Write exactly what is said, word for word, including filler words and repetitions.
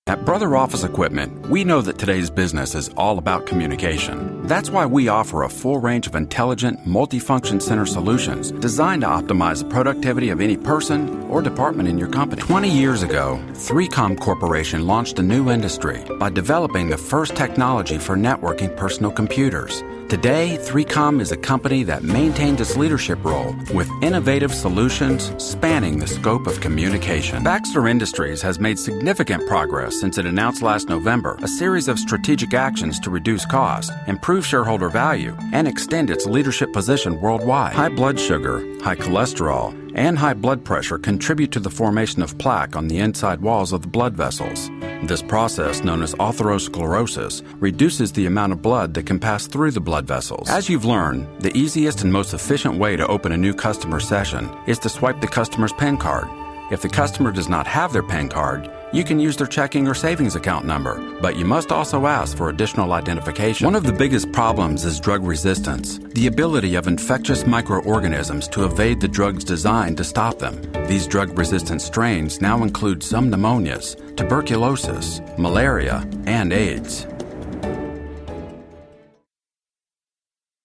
At Brother Office Equipment, we know that today's business is all about communication. That's why we offer a full range of intelligent, multifunction center solutions designed to optimize the productivity of any person or department in your company. twenty years ago, three com Corporation launched a new industry by developing the first technology for networking personal computers. Today, three com is a company that maintains its leadership role with innovative solutions spanning the scope of communication. Baxter Industries has made significant progress since it announced last November a series of strategic actions to reduce cost, improve shareholder value, and extend its leadership position worldwide. High blood sugar, high cholesterol, and high blood pressure contribute to the formation of plaque on the inside walls of the blood vessels. This process, known as atherosclerosis, reduces the amount of blood that can pass through the blood vessels. As you've learned, the easiest and most efficient way to open a new customer session is to swipe the customer's PIN card. If the customer does not have their PIN card, you can use their checking or savings account number, but you must also ask for additional identification. One of the biggest problems is drug resistance, the ability of infectious microorganisms to evade the drugs designed to stop them. These drug-resistant strains now include some pneumonias, tuberculosis, malaria, and AIDS.